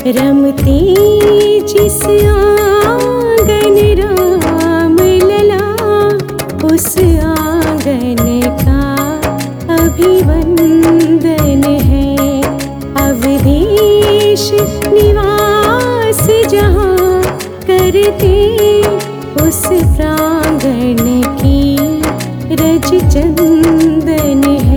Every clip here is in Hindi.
रमते जिस आंगन राम लला, उस आंगन का अभिवंदन है। अवधेश निवास जहाँ करते, उस प्रांगण की रज चंदन है।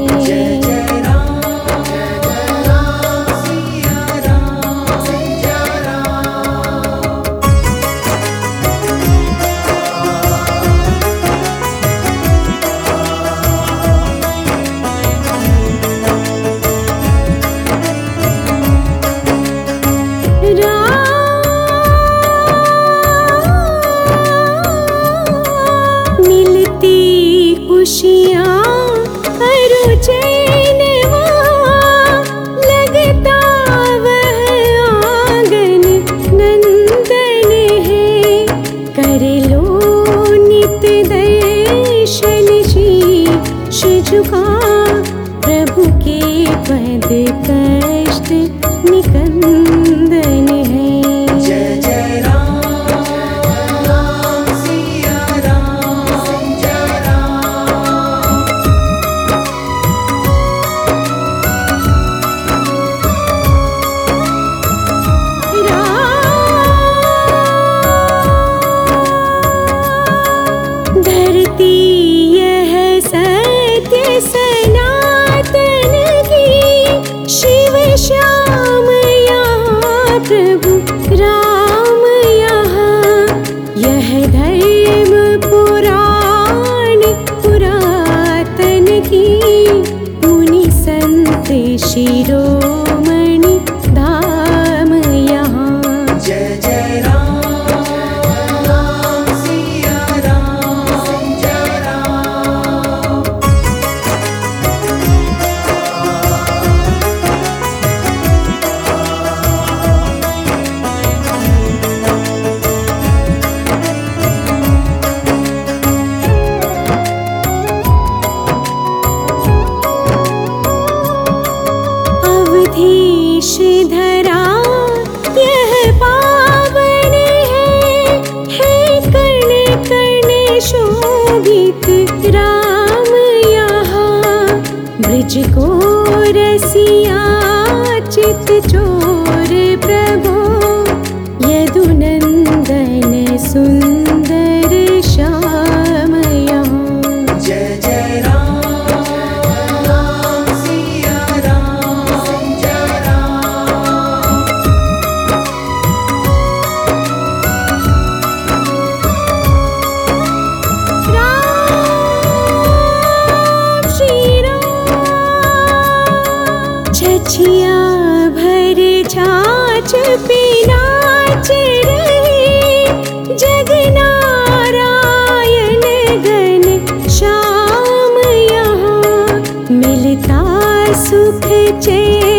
मिलती खुशियाँ अरु चैन वहाँ, लगता वह आंगन नंदन है। कर लो नित दर्शन शीश झुका, प्रभु के पद कष्ट निकंदन है। जय जय राम सिया राम, जय राम। धरती यह सत्य सनातन की, शिव श्याम यहाँ प्रभु राम यहाँ। यह धर्म पुराण पुरातन की, मुनि संत शिरोमणि धाम यहाँ। जय जय राम सिया राम, जय राम। अवधेश धरा यह पावन है कण कण शोभित राम यहाँ। ब्रज को रसिया चित चोर प्रभो, यदुनंदन सुंदर श्याम यहाँ। जय जय राम सिया राम, जय राम। राम श्री राम। छछिया भर छाछ पे नाच रहे, जग नारायण गण श्याम यहाँ। मिलता सुख चैन